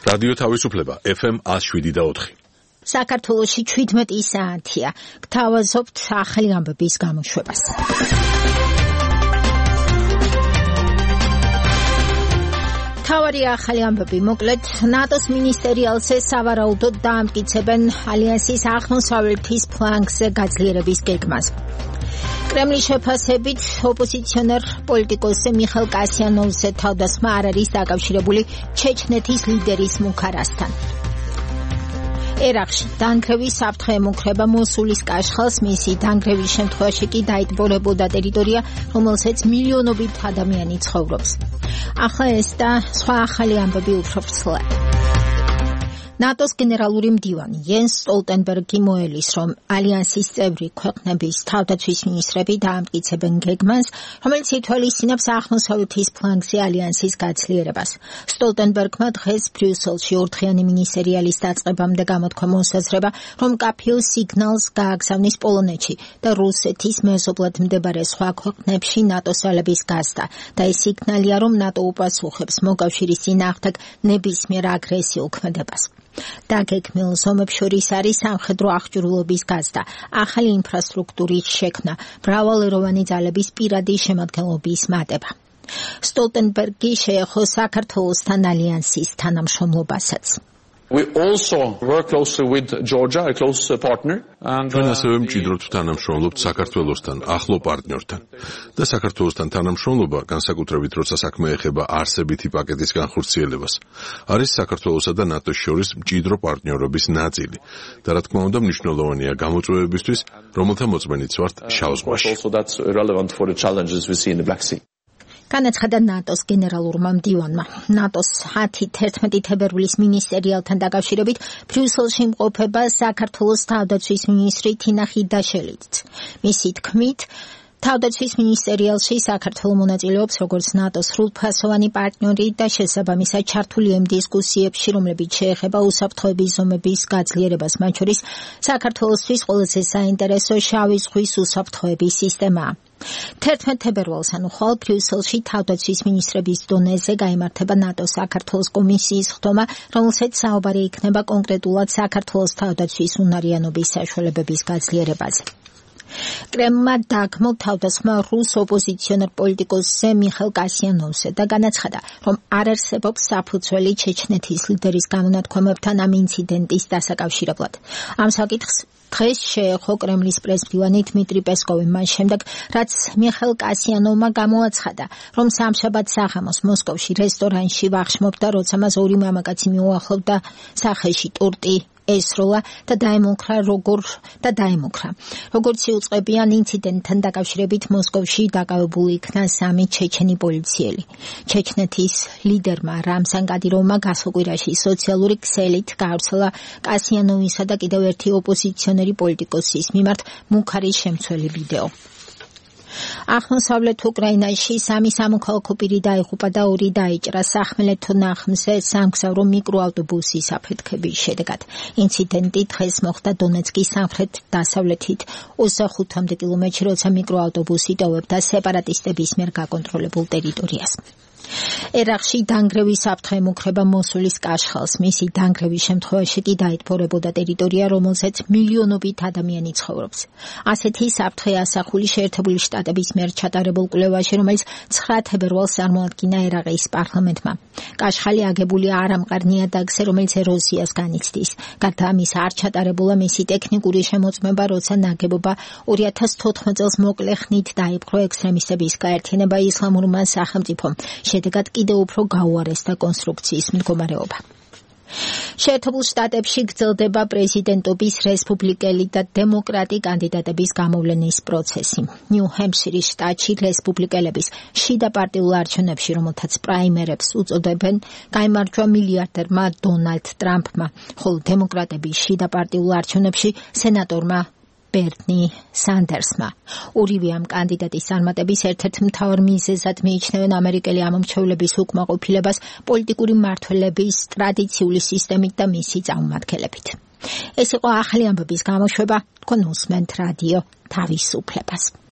რადიო თავისუფლება FM 107.4. საქართველოში 17 საათია. გთავაზობთ ახალი ამბების გამოშვებას. თავარი ახალი ამბები მოკლედ ნატოს მინისტერიალზე სავარაუდოდ დაამტკიცებენ ალიანსის აღმოსავლეთის ფლანგზე გაძლიერების გეგმას. კრემლის შეფასებით ოპოზიციონერ პოლიტიკოსზე მიხეილ კასიანოვზე თავდასხმა არ არის დაკავშირებული ჩეჩნეთის ლიდერის მუქარასთან. ერაყში დანგრევის საფრთხე ემუქრება მოსულის კაშხალს, მისი დანგრევის შემთხვევაში კი დაიტბორებოდა ტერიტორია, რომელზეც მილიონობით ადამიანი ცხოვრობს. ახლა ეს და სხვა ახალი ამბები უფრო ვრცლად. ნატოს გენერალური მდივანი იენს სტოლტენბერგი მოელის, რომ ალიანსის წევრი ქვეყნების თავდაცვის მინისტრები დაამტკიცებენ გეგმას, რომელიც ითვალისწინებს აღმოსავლეთის ფლანგზე ალიანსის გაძლიერებას. სტოლტენბერგმა დღეს ბრიუსელში ორდღიანი მინისტერიალის დაწყებამდე გამოთქვა მოსაზრება, რომ კაფეო სიგნალს გააგზავნის პოლონეთში და რუსეთის მეზობლად მდებარე სხვა ქვეყნებში ნატოს ძალების გაზრდა და ეს სიგნალია, რომ ნატო უპასუხებს მოკავშირის წინააღმდეგ ნებისმიერ აგრესიულ ქმედებას. დაგეგმილ ზომებს შორის არის სამხედრო აღჭურვილობის გაზრდა, ახალი ინფრასტრუქტურის შექმნა, მრავალეროვანი ძალების პირადი შემადგენლობის მატება. სტოლტენბერგი შეეხო საქართველოსთან ალიანსის თანამშრომლობასაც. We also work closely with Georgia, a close partner. ჩვენ ასევე მჭიდროდ თანამშრომლობთ საქართველოსთან, ახლო პარტნიორთან. და საქართველოსთან თანამშრომლობა, განსაკუთრებით როცა საქმე ეხება არსებითი პაკეტის განხორციელებას, არის საქართველოსა და ნატოს შორის მჭიდრო პარტნიორობის ნაწილი. და რა თქმა უნდა, მნიშვნელოვანია გამოწვევებისთვის, რომელთა მოწმენიც ვართ შავ ზღვაში. Also that's relevant for the challenges we see in the Black Sea. განაცხადა ნატოს გენერალურმა მდივანმა. ნატოს 10-11 თებერვლის მინისტერიალთან დაკავშირებით ბრიუსელში იმყოფება საქართველოს თავდაცვის მინისტრი თინა ხიდაშელიც. მისი თქმით, თავდაცვის მინისტერიალში საქართველო მონაწილეობს როგორც ნატოს სრულფასოვანი პარტნიორი და შესაბამისად ჩართული იმ დისკუსიებში, რომლებიც შეეხება უსაფრთხოების ზომების გაძლიერებას, მათ შორის საქართველოსთვის ყველაზე საინტერესო შავი ზღვის უსაფრთხოების სისტემაა. 11 თებერვალს ანუ ხვალ ბრიუსელში თავდაცვის მინისტრების დონეზე გაიმართება ნატოს საქართველოს კომისიის ხდომა, რომელსაც საუბარი იქნება კონკრეტულად საქართველოს თავდაცვის უნარიანობის საშუალებების გაძლიერებაზე. კრემლმა დაგმო თავდასხმა რუს ოპოზიციონერ პოლიტიკოსზე მიხეილ კასიანოვზე და განაცხადა, რომ არ არსებობს საფუძველი ჩეჩნეთის ლიდერის გამონათქვამებთან ამ ინციდენტის დასაკავშირებლად. ამ საკითხს დღეს შეეხო კრემლის პრესმდივანი დმიტრი პესკოვი მას შემდეგ, რაც მიხეილ კასიანოვმა გამოაცხადა, რომ სამშაბათ საღამოს მოსკოვში რესტორანში ვახშმობდა, როცა მას ორი მამაკაცი მიუახლოვდა სახეში ტორტი ესროლა და დაემუქრა. როგორც იუწყებიან ინციდენტთან დაკავშირებით მოსკოვში დაკავებული იქნა 3 ჩეჩენი პოლიციელი. ჩეჩნეთის ლიდერმა რამზან კადიროვმა გასულ კვირაში სოციალური ქსელით გაავრცელა კასიანოვისა და კიდევ ერთი ოპოზიციონერი პოლიტიკოსის მიმართ მუქარის შემცველი ვიდეო. აღმოსავლეთ უკრაინაში 3 სამოქალაქო პირი დაიღუპა და 2 დაიჭრა სახმელეთო ნახმზე სამგზავრო მიკროავტობუსის აფეთქების შედეგად. ინციდენტი დღეს მოხდა დონეცკის სამხრეთ-დასავლეთით 25 კილომეტრში, როცა მიკროავტობუსი ტოვებდა სეპარატისტების მიერ გაკონტროლებულ ტერიტორიას. ერაყში დანგრევის საფრთხე ემუქრება მოსულის კაშხალს, მისი დანგრევის შემთხვევაში კი დაიტბორებოდა ტერიტორია, რომელზეც მილიონობით ადამიანი ცხოვრობს. ასეთი საფრთხე ასახული შეერთებული შტატების მიერ ჩატარებულ კვლევაში, რომელიც 9 თებერვალს წარმოადგინა ერაყის პარლამენტმა. კაშხალი აგებულია არამყარ ნიადაგზე, რომელიც ეროზიას განიცდის. გარდა ამისა, არ ჩატარებულა მისი ტექნიკური შემოწმება, როცა ნაგებობა 2014 წელს მოკლე ხნით დაიპყრო ექსტრემისტების გაერთიანება ისლამურმა სახელმწიფომ. შედეგად კიდევ უფრო გაუარესდა კონსტრუქციის მდგომარეობა. შეერთებულ შტატებში გრძელდება პრეზიდენტობის რესპუბლიკელი და დემოკრატი კანდიდატების გამოვლენის პროცესი. ნიუ-ჰემპშირის შტატში რესპუბლიკელების შიდა პარტიულ არჩევნებში, რომელთაც პრაიმერებს უწოდებენ, გაიმარჯვა მილიარდერმა დონალდ ტრამპმა, ხოლო დემოკრატების შიდა პარტიულ არჩევნებში სენატორმა ბერნი სანდერსმა. ორივე ამ კანდიდატის წარმატების ერთ-ერთ მთავარ მიზეზად მიიჩნევენ ამერიკელი ამომრჩევლების უკმაყოფილებას პოლიტიკური მმართველობის ტრადიციული სისტემით და მისი წარმომადგენლებით. ეს იყო ახალი ამბების გამოშვება, თქვენ უსმენთ რადიო თავისუფლებას.